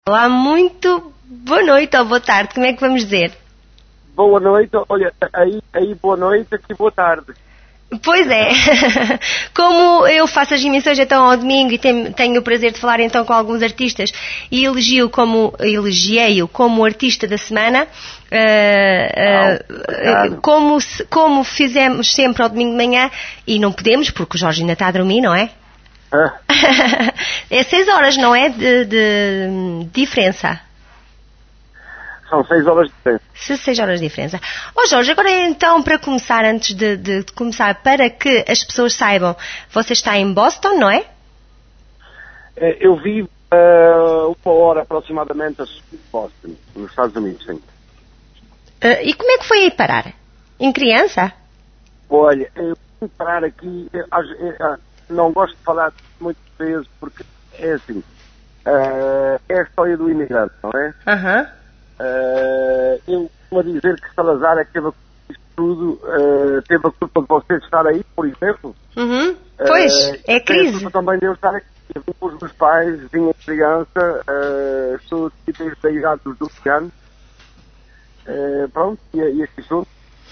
Olá, muito boa noite ou boa tarde, como é que vamos dizer? Boa noite, olha, aí boa noite, aqui boa tarde. Pois é, como eu faço as emissões então ao domingo e tenho o prazer de falar então com alguns artistas e elogiei-o como artista da semana, como fizemos sempre ao domingo de manhã, e não podemos porque o Jorge ainda está a dormir, não é? É 6 horas, não é? De diferença. São 6 horas de diferença. 6 horas de diferença. Jorge, agora então, para começar, antes de começar, para que as pessoas saibam, você está em Boston, não é? Eu vivo uma hora aproximadamente a sul de Boston, nos Estados Unidos, sim. E como é que foi aí parar? Em criança? Olha, eu fui parar aqui, não gosto de falar muitas vezes, porque é assim, é a história do imigrante, não é? Eu vou dizer que Salazar é que teve a culpa disto tudo, teve a culpa de vocês estar aí, por exemplo. Pois, é crise. A culpa também de eu estar aqui. Eu vim com os meus pais, vim criança, estou aqui desde a idade dos 12 anos. Pronto, e aqui estou.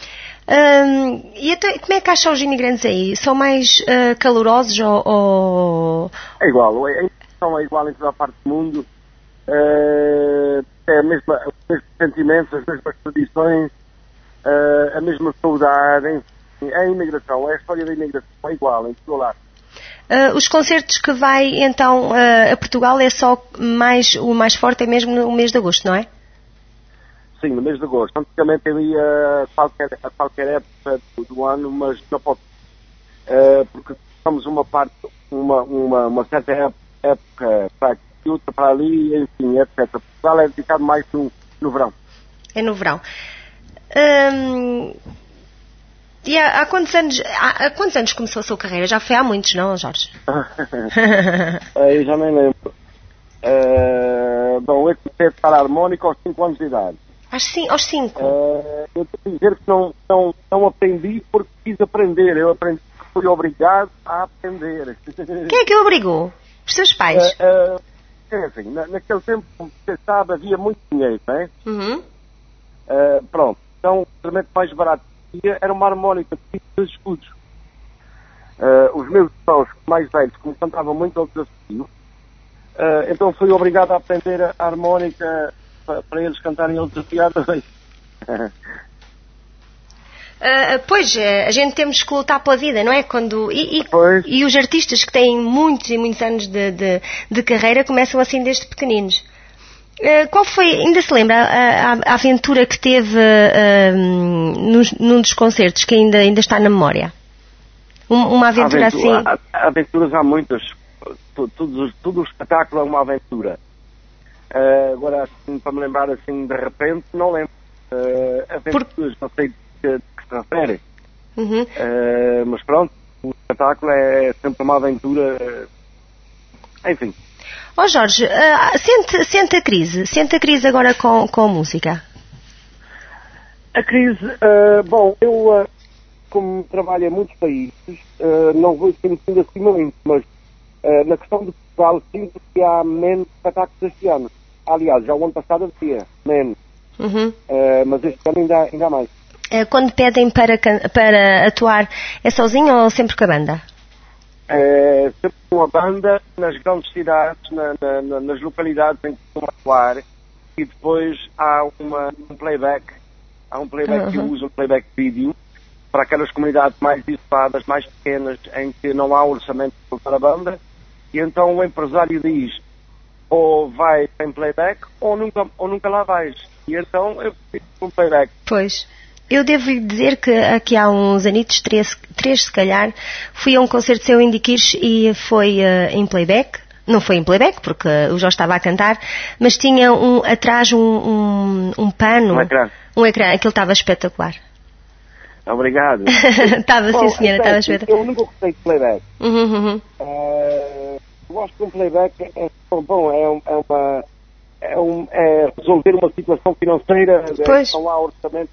E até, como é que acham os imigrantes aí? São mais calorosos ou... É igual, a imigração é igual em toda a parte do mundo. É os mesmos sentimentos, as mesmas tradições, a mesma saudade, enfim, a imigração, a história da imigração é igual em todo lado. Os concertos que vai então a Portugal é só o mais forte é mesmo no mês de agosto, não é? Sim, no mês de agosto. Antigamente eu ia a qualquer época do ano, mas não posso, porque temos uma certa época para aqui, outra para ali, enfim, etc. Portugal é dedicado mais no verão. É no verão. E há quantos anos começou a sua carreira? Já foi há muitos, não, Jorge? Eu já nem lembro. Bom, eu comecei a tocar harmónica aos 5 anos de idade. Aos 5? Eu tenho que dizer que não aprendi porque quis aprender. Eu aprendi porque fui obrigado a aprender. Quem é que o obrigou? Os seus pais? Enfim, naquele tempo, como você sabe, havia muito dinheiro, não é? Pronto. Então, o instrumento mais barato que havia era uma harmónica de 2 escudos. Os meus irmãos mais velhos, como cantavam muito ao desafio, então fui obrigado a aprender a harmónica para eles cantarem ao desafio também. Pois, a gente temos que lutar pela vida, não é? E os artistas que têm muitos e muitos anos de carreira começam assim desde pequeninos. Qual foi, ainda se lembra, a aventura que teve num dos concertos, que ainda está na memória? Uma aventura assim? Aventuras há muitas. Todo o espetáculo é uma aventura. Agora, assim, para me lembrar assim de repente, não lembro. Aventuras, não sei de que se refere. Mas pronto, o espetáculo é sempre uma aventura. Enfim. Jorge, sente a crise agora com a música? A crise, bom, eu como trabalho em muitos países, não vou sentindo assim muito, mas na questão de Portugal sinto que há menos espetáculos este ano. Aliás, já o ano passado havia menos, mas este ano ainda há mais. Quando pedem para atuar, é sozinho ou sempre com a banda? Sempre com a banda, nas grandes cidades, nas localidades em que estão a atuar, e depois há um playback. Há um playback que usa um playback vídeo para aquelas comunidades mais isoladas, mais pequenas, em que não há orçamento para a banda, e então o empresário diz ou vai em playback ou nunca lá vais. E então eu fico com playback. Pois. Eu devo lhe dizer que aqui há uns anitos, três se calhar, fui a um concerto seu em Diquires e foi em playback. Não foi em playback, porque o Jorge estava a cantar, mas tinha atrás um pano. Um ecrã. Aquilo estava espetacular. Obrigado. Estava, sim senhora, estava espetacular. Eu nunca gostei de playback. Gosto de um playback, é resolver uma situação financeira, não há orçamento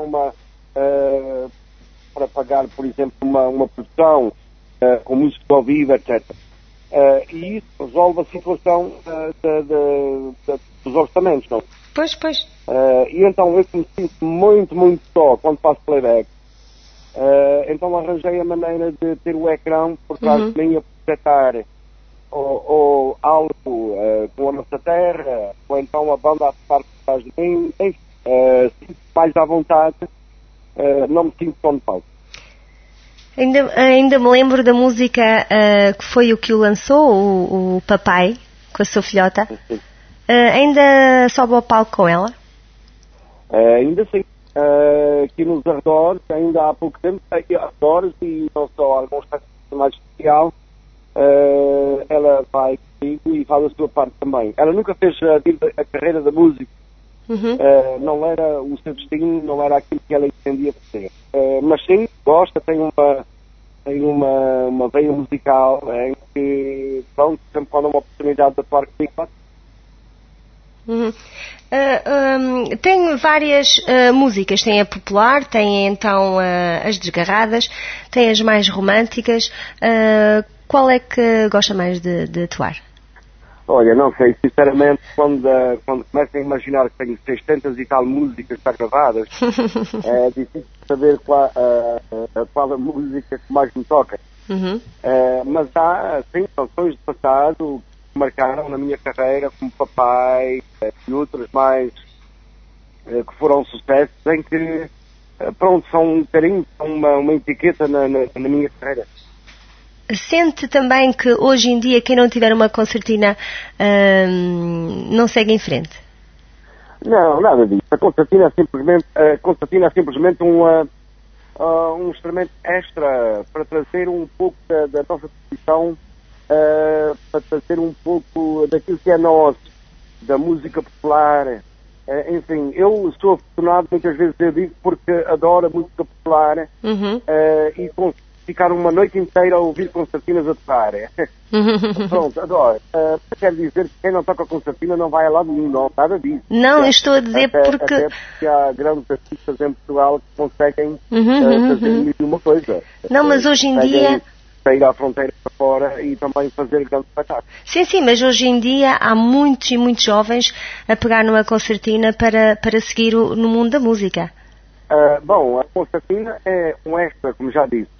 para pagar, por exemplo, uma produção com música ao vivo, etc. E isso resolve a situação os orçamentos, não? Pois. E então eu me sinto muito, muito só quando faço playback. Então arranjei a maneira de ter o ecrã por trás de mim a projetar ou algo com a nossa terra, ou então a banda a tocar por trás de mim. Sinto mais à vontade, não me sinto só no palco. Ainda me lembro da música que foi o que o lançou, o Papai, com a sua filhota. Ainda sobe ao palco com ela? Ainda sim. Aqui nos arredores, ainda há pouco tempo, arredores e não só alguns festivais mais especial, ela vai comigo e faz a sua parte também. Ela nunca fez a carreira da música. Não era o seu destino, não era aquilo que ela entendia fazer. Mas sim, gosta, tem uma veia musical em que, pronto, sempre quando há uma oportunidade de atuar comigo. Tem várias músicas, tem a popular, tem então as desgarradas, tem as mais românticas. Qual é que gosta mais de atuar? Olha, não sei, sinceramente, quando começo a imaginar que tenho 600 e tal músicas já gravadas, é difícil saber qual a música que mais me toca. Mas há, sim, canções do passado que marcaram na minha carreira, como Papai e outras mais que foram sucessos, em que, pronto, são um carinho, são uma etiqueta na minha carreira. Sente também que hoje em dia quem não tiver uma concertina não segue em frente? Não, nada disso. A concertina é simplesmente um instrumento extra para trazer um pouco da nossa tradição, para trazer um pouco daquilo que é nosso, da música popular. Enfim, eu sou afortunado, muitas vezes eu digo, porque adoro a música popular e ficar uma noite inteira a ouvir concertinas a tocar. Pronto, adoro. Quer dizer que quem não toca concertina não vai a lado nenhum, não, nada disso. Não, estou a dizer porque... Até porque há grandes artistas em Portugal que conseguem fazer uma coisa. Não, mas hoje em dia... sair à fronteira para fora e também fazer grandes espetáculos. Sim, mas hoje em dia há muitos e muitos jovens a pegar numa concertina para seguir no mundo da música. Bom, a concertina é um extra, como já disse.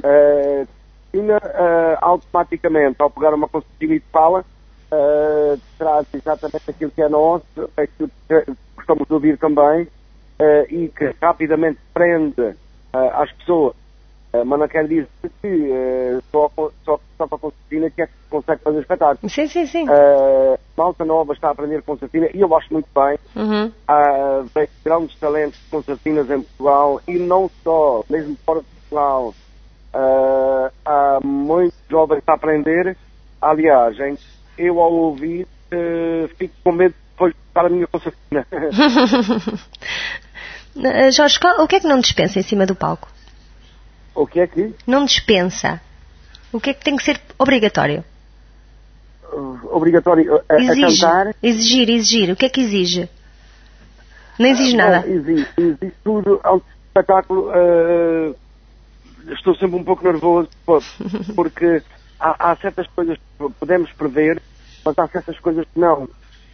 Automaticamente, ao pegar uma concertina e fala, traz exatamente aquilo que é nosso, aquilo que gostamos de ouvir também, e que rapidamente prende às pessoas. Mas não quer dizer que só para a concertina que é que consegue fazer espetáculo. Sim. Malta nova está a aprender concertina e eu gosto muito bem. Há grandes talentos de concertinas em Portugal e não só, mesmo fora de Portugal. Há muitos jovens a aprender. Aliás, eu ao ouvir fico com medo de depois de tocar a minha concertina. Jorge, o que é que não dispensa em cima do palco? O que é que? Não dispensa. O que é que tem que ser obrigatório? Obrigatório a cantar? Exigir. O que é que exige? Não exige nada? Exige tudo. Ao espetáculo estou sempre um pouco nervoso porque há certas coisas que podemos prever, mas há certas coisas que não.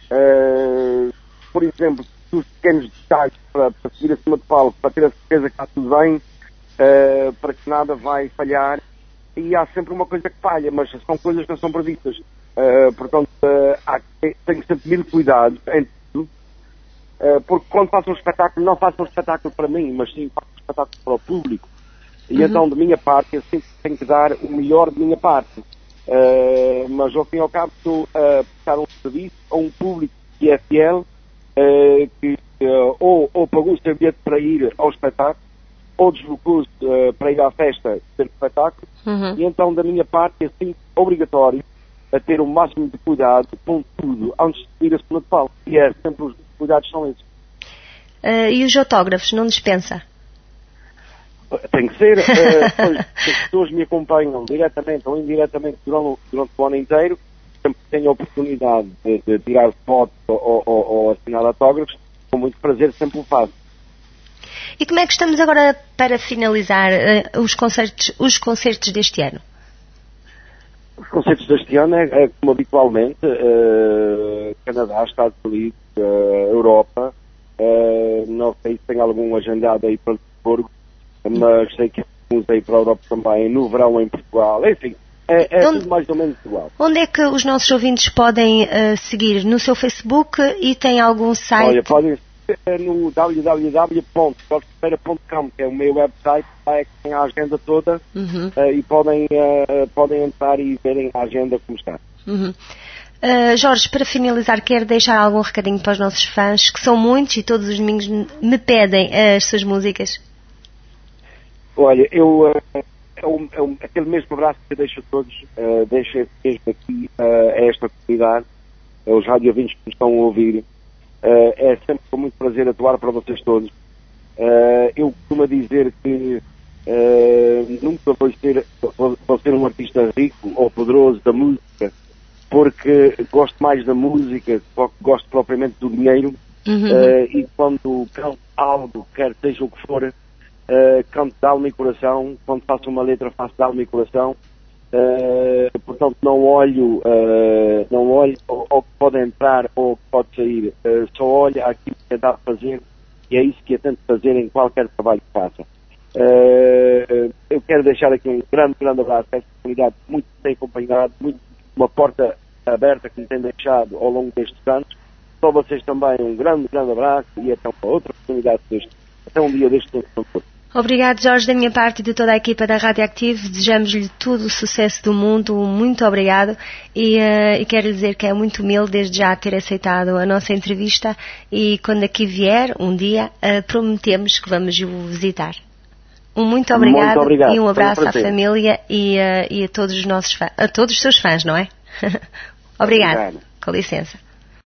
Por exemplo, os pequenos detalhes para seguir acima do palco, para ter a certeza que está tudo bem, para que nada vai falhar, e há sempre uma coisa que falha, mas são coisas que não são previstas. Portanto, tenho que sempre mil cuidados em tudo, porque quando faço um espetáculo, não faço um espetáculo para mim, mas sim faço um espetáculo para o público. E então, de minha parte, eu sempre tenho que dar o melhor de minha parte. Mas, ao fim e ao cabo, estou a prestar um serviço a um público que é fiel, que ou pagou o seu bilhete para ir ao espetáculo, ou deslocou-se para ir à festa do espetáculo, e então, da minha parte, é sempre obrigatório a ter o máximo de cuidado com tudo antes de subir a cima de palco. E sempre os cuidados são esses. E os autógrafos, não dispensa? Tem que ser. As pessoas me acompanham diretamente ou indiretamente durante o ano inteiro, sempre que tenho a oportunidade de tirar fotos ou assinar autógrafos, com muito prazer sempre o faço. E como é que estamos agora para finalizar os concertos deste ano? Os concertos deste ano é como habitualmente, Canadá, Estados Unidos, Europa, não sei se tem algum agendado aí para Luxemburgo, mas sei que temos aí para a Europa também, no verão em Portugal, enfim, tudo mais ou menos igual. Onde é que os nossos ouvintes podem seguir? No seu Facebook e tem algum site? Olha, podem no www.jorgeferreira.com, que é o meu website, lá é que tem a agenda toda, e podem entrar e verem a agenda como está. Jorge, para finalizar, quer deixar algum recadinho para os nossos fãs, que são muitos e todos os domingos me pedem as suas músicas? Olha, aquele mesmo abraço que eu deixo a todos, deixo esse mesmo aqui a esta comunidade, aos radiovintes que me estão a ouvir. É sempre com muito prazer atuar para vocês todos. Eu costumo dizer que nunca vou ser um artista rico ou poderoso da música, porque gosto mais da música, gosto propriamente do dinheiro, e quando canto algo, quer seja o que for, canto de alma e coração, quando faço uma letra faço de alma e coração, portanto não olho ao que pode entrar ou ao que pode sair, só olho aquilo que é dado fazer, e é isso que eu tento fazer em qualquer trabalho que faça. Eu quero deixar aqui um grande abraço a esta comunidade muito bem acompanhado, uma porta aberta que me tem deixado ao longo destes anos. Para vocês também um grande abraço e até uma outra oportunidade até um dia deste todo. Obrigado, Jorge, da minha parte e de toda a equipa da Rádio Active. Desejamos-lhe todo o sucesso do mundo. Muito obrigado e quero lhe dizer que é muito humilde desde já ter aceitado a nossa entrevista, e quando aqui vier um dia prometemos que vamos o visitar. Muito obrigado e um abraço à família e a todos os nossos fãs, a todos os seus fãs, não é? Obrigado. Com licença.